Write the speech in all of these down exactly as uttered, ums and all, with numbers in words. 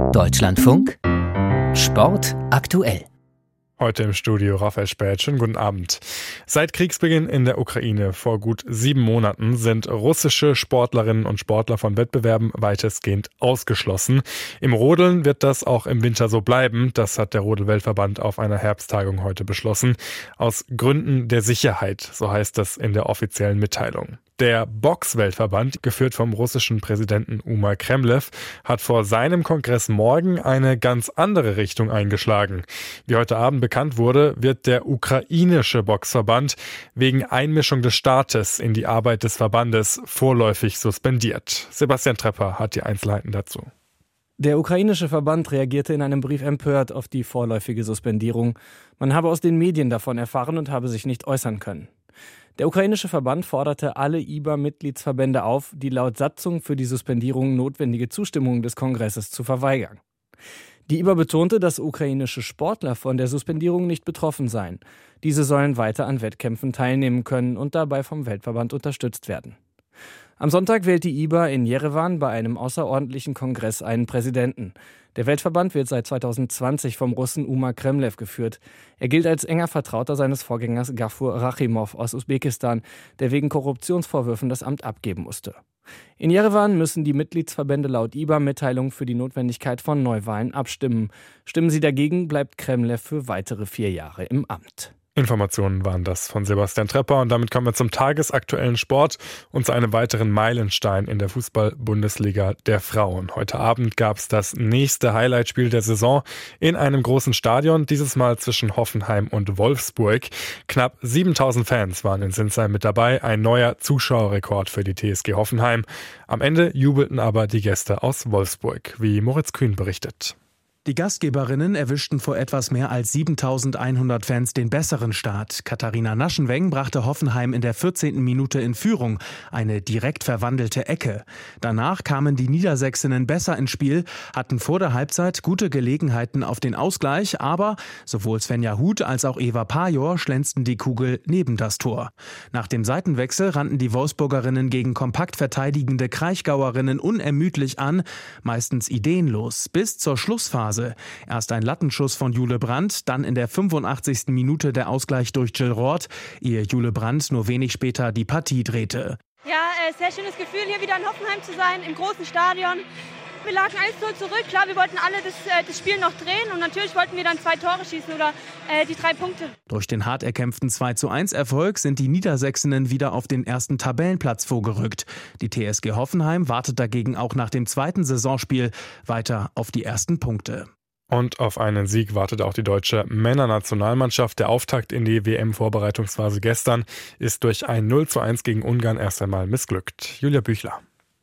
Deutschlandfunk Sport aktuell. Heute im Studio Raphael Späth. Schönen guten Abend. Seit Kriegsbeginn in der Ukraine vor gut sieben Monaten sind russische Sportlerinnen und Sportler von Wettbewerben weitestgehend ausgeschlossen. Im Rodeln wird das auch im Winter so bleiben. Das hat der Rodel-Weltverband auf einer Herbsttagung heute beschlossen. Aus Gründen der Sicherheit, so heißt das in der offiziellen Mitteilung. Der Box-Weltverband, geführt vom russischen Präsidenten Umar Kremlev, hat vor seinem Kongress morgen eine ganz andere Richtung eingeschlagen. Wie heute Abend bekannt wurde, wird der ukrainische Boxverband wegen Einmischung des Staates in die Arbeit des Verbandes vorläufig suspendiert. Sebastian Trepper hat die Einzelheiten dazu. Der ukrainische Verband reagierte in einem Brief empört auf die vorläufige Suspendierung. Man habe aus den Medien davon erfahren und habe sich nicht äußern können. Der ukrainische Verband forderte alle I B A-Mitgliedsverbände auf, die laut Satzung für die Suspendierung notwendige Zustimmung des Kongresses zu verweigern. Die I B A betonte, dass ukrainische Sportler von der Suspendierung nicht betroffen seien. Diese sollen weiter an Wettkämpfen teilnehmen können und dabei vom Weltverband unterstützt werden. Am Sonntag wählt die I B A in Jerewan bei einem außerordentlichen Kongress einen Präsidenten. Der Weltverband wird seit zweitausendzwanzig vom Russen Umar Kremlev geführt. Er gilt als enger Vertrauter seines Vorgängers Gafur Rachimov aus Usbekistan, der wegen Korruptionsvorwürfen das Amt abgeben musste. In Jerewan müssen die Mitgliedsverbände laut I B A-Mitteilung für die Notwendigkeit von Neuwahlen abstimmen. Stimmen sie dagegen, bleibt Kremlev für weitere vier Jahre im Amt. Informationen waren das von Sebastian Trepper und damit kommen wir zum tagesaktuellen Sport und zu einem weiteren Meilenstein in der Fußball-Bundesliga der Frauen. Heute Abend gab es das nächste Highlightspiel der Saison in einem großen Stadion, dieses Mal zwischen Hoffenheim und Wolfsburg. Knapp siebentausend Fans waren in Sinsheim mit dabei, ein neuer Zuschauerrekord für die T S G Hoffenheim. Am Ende jubelten aber die Gäste aus Wolfsburg, wie Moritz Kühn berichtet. Die Gastgeberinnen erwischten vor etwas mehr als siebentausendeinhundert Fans den besseren Start. Katharina Naschenweng brachte Hoffenheim in der vierzehnten Minute in Führung, eine direkt verwandelte Ecke. Danach kamen die Niedersächsinnen besser ins Spiel, hatten vor der Halbzeit gute Gelegenheiten auf den Ausgleich, aber sowohl Svenja Huth als auch Eva Pajor schlänzten die Kugel neben das Tor. Nach dem Seitenwechsel rannten die Wolfsburgerinnen gegen kompakt verteidigende Kraichgauerinnen unermüdlich an, meistens ideenlos, bis zur Schlussphase. Erst ein Lattenschuss von Jule Brandt, dann in der fünfundachtzigsten Minute der Ausgleich durch Jill Roth, ehe Jule Brandt nur wenig später die Partie drehte. Ja, äh, sehr schönes Gefühl, hier wieder in Hoffenheim zu sein, im großen Stadion. Wir lagen eins null zurück, klar, wir wollten alle das, äh, das Spiel noch drehen und natürlich wollten wir dann zwei Tore schießen oder äh, die drei Punkte. Durch den hart erkämpften zwei zu eins Erfolg sind die Niedersächsinnen wieder auf den ersten Tabellenplatz vorgerückt. Die T S G Hoffenheim wartet dagegen auch nach dem zweiten Saisonspiel weiter auf die ersten Punkte. Und auf einen Sieg wartet auch die deutsche Männernationalmannschaft. Der Auftakt in die W M-Vorbereitungsphase gestern ist durch ein null zu eins gegen Ungarn erst einmal missglückt. Julia Büchler.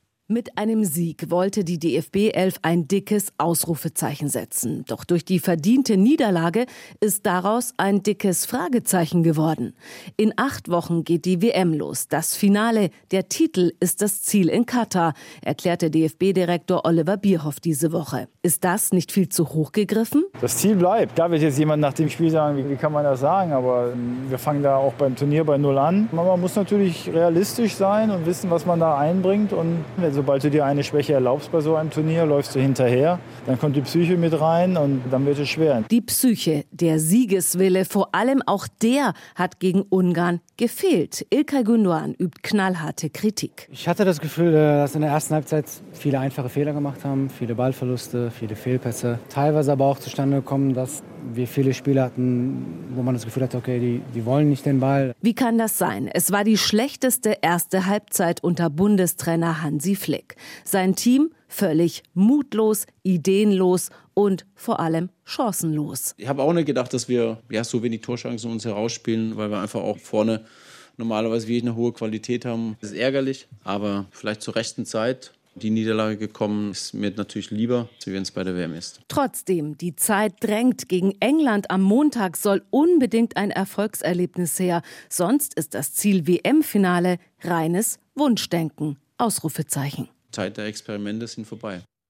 Mit einem Sieg wollte die D F B elf ein dickes Ausrufezeichen setzen. Doch durch die verdiente Niederlage ist daraus ein dickes Fragezeichen geworden. In acht Wochen geht die W M los. Das Finale, der Titel ist das Ziel in Katar, erklärte D F B-Direktor Oliver Bierhoff diese Woche. Ist das nicht viel zu hoch gegriffen? Das Ziel bleibt. Da wird jetzt jemand nach dem Spiel sagen, wie, wie kann man das sagen? Aber wir fangen da auch beim Turnier bei Null an. Man muss natürlich realistisch sein und wissen, was man da einbringt. Und sobald du dir eine Schwäche erlaubst bei so einem Turnier, läufst du hinterher. Dann kommt die Psyche mit rein und dann wird es schwer. Die Psyche, der Siegeswille, vor allem auch der hat gegen Ungarn gefehlt. İlkay Gündoğan übt knallharte Kritik. Ich hatte das Gefühl, dass in der ersten Halbzeit viele einfache Fehler gemacht haben, viele Ballverluste, viele Fehlpässe. Teilweise aber auch zustande gekommen, dass wir viele Spiele hatten, wo man das Gefühl hatte, okay, die, die wollen nicht den Ball. Wie kann das sein? Es war die schlechteste erste Halbzeit unter Bundestrainer Hansi Flick. Sein Team völlig mutlos, ideenlos und vor allem chancenlos. Ich habe auch nicht gedacht, dass wir ja, so wenig Torchancen uns herausspielen, weil wir einfach auch vorne normalerweise wirklich eine hohe Qualität haben. Das ist ärgerlich, aber vielleicht zur rechten Zeit. Die Niederlage gekommen ist mir natürlich lieber, als wenn es bei der W M ist. Trotzdem, die Zeit drängt. Gegen England am Montag soll unbedingt ein Erfolgserlebnis her. Sonst ist das Ziel W M-Finale reines Wunschdenken. Ausrufezeichen. Zeit der Experimente sind vorbei.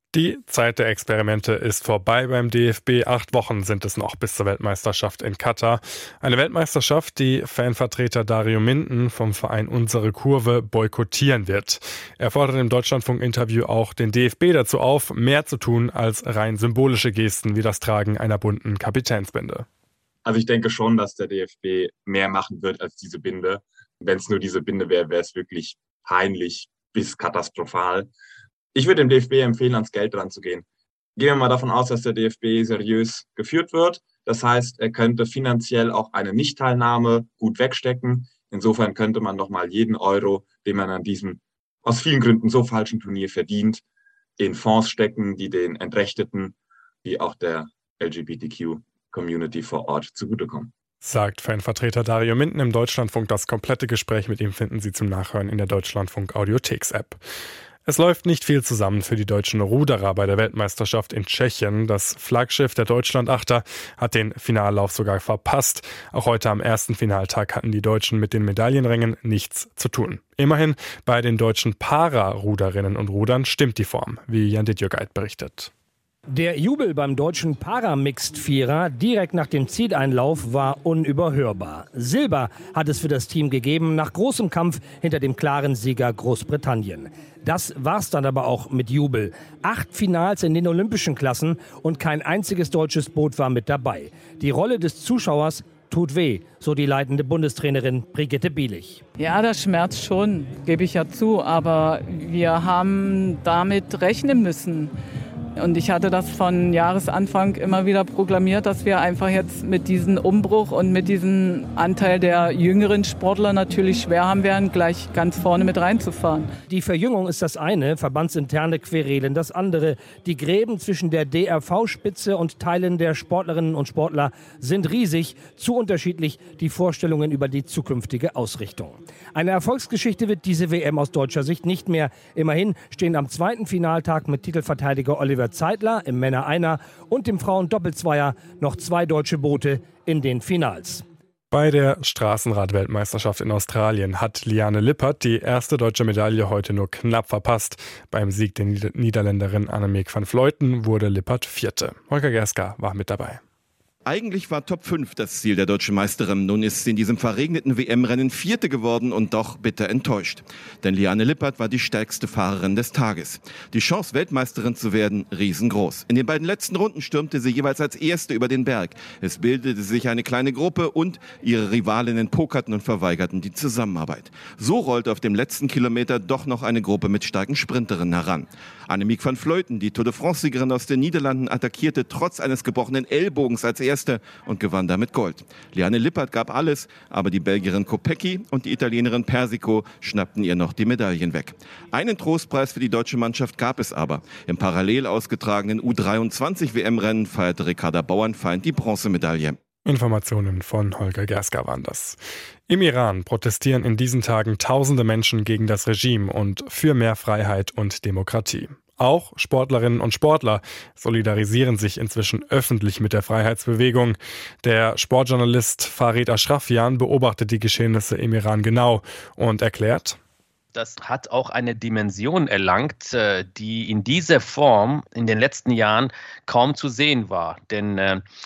Die Zeit der Experimente ist vorbei beim D F B. Acht Wochen sind es noch bis zur Weltmeisterschaft in Katar. Eine Weltmeisterschaft, die Fanvertreter Dario Minden vom Verein Unsere Kurve boykottieren wird. Er fordert im Deutschlandfunk-Interview auch den D F B dazu auf, mehr zu tun als rein symbolische Gesten wie das Tragen einer bunten Kapitänsbinde. Also ich denke schon, dass der D F B mehr machen wird als diese Binde. Wenn es nur diese Binde wäre, wäre es wirklich peinlich bis katastrophal. Ich würde dem D F B empfehlen, ans Geld dran zu gehen. Gehen wir mal davon aus, dass der D F B seriös geführt wird. Das heißt, er könnte finanziell auch eine Nichtteilnahme gut wegstecken. Insofern könnte man nochmal jeden Euro, den man an diesem aus vielen Gründen so falschen Turnier verdient, in Fonds stecken, die den Entrechteten wie auch der L G B T Q-Community vor Ort zugutekommen. Sagt Fanvertreter Dario Minden im Deutschlandfunk. Das komplette Gespräch mit ihm finden Sie zum Nachhören in der Deutschlandfunk-Audiotheks-App. Es läuft nicht viel zusammen für die deutschen Ruderer bei der Weltmeisterschaft in Tschechien. Das Flaggschiff der Deutschlandachter hat den Finallauf sogar verpasst. Auch heute am ersten Finaltag hatten die Deutschen mit den Medaillenrängen nichts zu tun. Immerhin bei den deutschen Para-Ruderinnen und Rudern stimmt die Form, wie Jan Dittjögeit berichtet. Der Jubel beim deutschen Para-Mixed-Vierer direkt nach dem Zieleinlauf war unüberhörbar. Silber hat es für das Team gegeben, nach großem Kampf hinter dem klaren Sieger Großbritannien. Das war's dann aber auch mit Jubel. Acht Finals in den olympischen Klassen und kein einziges deutsches Boot war mit dabei. Die Rolle des Zuschauers tut weh, so die leitende Bundestrainerin Brigitte Bielich. Ja, das schmerzt schon, gebe ich ja zu, aber wir haben damit rechnen müssen. Und ich hatte das von Jahresanfang immer wieder proklamiert, dass wir einfach jetzt mit diesem Umbruch und mit diesem Anteil der jüngeren Sportler natürlich schwer haben werden, gleich ganz vorne mit reinzufahren. Die Verjüngung ist das eine, verbandsinterne Querelen das andere. Die Gräben zwischen der D R V-Spitze und Teilen der Sportlerinnen und Sportler sind riesig, zu unterschiedlich die Vorstellungen über die zukünftige Ausrichtung. Eine Erfolgsgeschichte wird diese W M aus deutscher Sicht nicht mehr. Immerhin stehen am zweiten Finaltag mit Titelverteidiger Oliver Zeitler im Männer-Einer und dem Frauen-Doppelzweier noch zwei deutsche Boote in den Finals. Bei der Straßenrad-Weltmeisterschaft in Australien hat Liane Lippert die erste deutsche Medaille heute nur knapp verpasst. Beim Sieg der Niederländerin Annemiek van Vleuten wurde Lippert Vierte. Holger Gerska war mit dabei. Eigentlich war Top fünf das Ziel der deutschen Meisterin. Nun ist sie in diesem verregneten W M-Rennen Vierte geworden und doch bitter enttäuscht. Denn Liane Lippert war die stärkste Fahrerin des Tages. Die Chance, Weltmeisterin zu werden, riesengroß. In den beiden letzten Runden stürmte sie jeweils als Erste über den Berg. Es bildete sich eine kleine Gruppe und ihre Rivalinnen pokerten und verweigerten die Zusammenarbeit. So rollte auf dem letzten Kilometer doch noch eine Gruppe mit starken Sprinterinnen heran. Annemiek van Vleuten, die Tour de France-Siegerin aus den Niederlanden, attackierte trotz eines gebrochenen Ellbogens als Erste und gewann damit Gold. Liane Lippert gab alles, aber die Belgierin Kopecky und die Italienerin Persico schnappten ihr noch die Medaillen weg. Einen Trostpreis für die deutsche Mannschaft gab es aber. Im parallel ausgetragenen U dreiundzwanzig W M-Rennen feierte Ricarda Bauernfeind die Bronzemedaille. Informationen von Holger Gerska waren das. Im Iran protestieren in diesen Tagen tausende Menschen gegen das Regime und für mehr Freiheit und Demokratie. Auch Sportlerinnen und Sportler solidarisieren sich inzwischen öffentlich mit der Freiheitsbewegung. Der Sportjournalist Farid Ashrafian beobachtet die Geschehnisse im Iran genau und erklärt: Das hat auch eine Dimension erlangt, die in dieser Form in den letzten Jahren kaum zu sehen war. Denn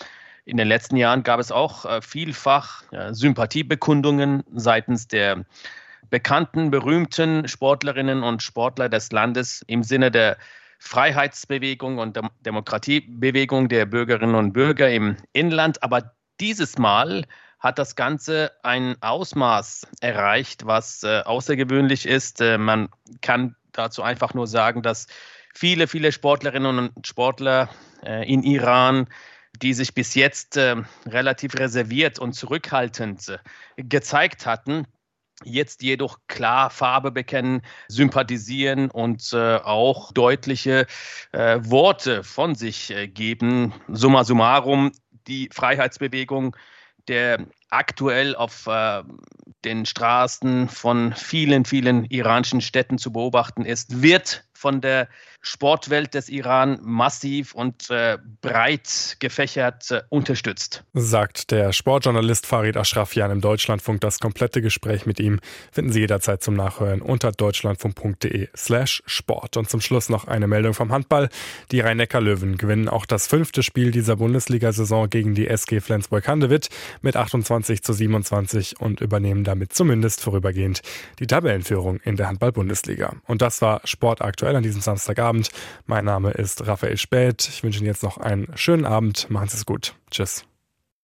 in den letzten Jahren gab es auch vielfach Sympathiebekundungen seitens der bekannten, berühmten Sportlerinnen und Sportler des Landes im Sinne der Freiheitsbewegung und der Demokratiebewegung der Bürgerinnen und Bürger im Inland. Aber dieses Mal hat das Ganze ein Ausmaß erreicht, was äh, außergewöhnlich ist. Äh, man kann dazu einfach nur sagen, dass viele, viele Sportlerinnen und Sportler äh, in Iran, die sich bis jetzt äh, relativ reserviert und zurückhaltend äh, gezeigt hatten, jetzt jedoch klar Farbe bekennen, sympathisieren und äh, auch deutliche äh, Worte von sich äh, geben. Summa summarum, die Freiheitsbewegung, der aktuell auf äh, den Straßen von vielen, vielen iranischen Städten zu beobachten ist, wird von der Sportwelt des Iran massiv und äh, breit gefächert äh, unterstützt. Sagt der Sportjournalist Farid Ashrafian im Deutschlandfunk. Das komplette Gespräch mit ihm finden Sie jederzeit zum Nachhören unter deutschlandfunk.de slash Sport. Und zum Schluss noch eine Meldung vom Handball. Die Rhein-Neckar-Löwen gewinnen auch das fünfte Spiel dieser Bundesliga-Saison gegen die S G Flensburg-Handewitt mit achtundzwanzig zu siebenundzwanzig und übernehmen damit zumindest vorübergehend die Tabellenführung in der Handball-Bundesliga. Und das war Sport aktuell an diesem Samstagabend. Mein Name ist Raphael Späth. Ich wünsche Ihnen jetzt noch einen schönen Abend. Machen Sie es gut. Tschüss.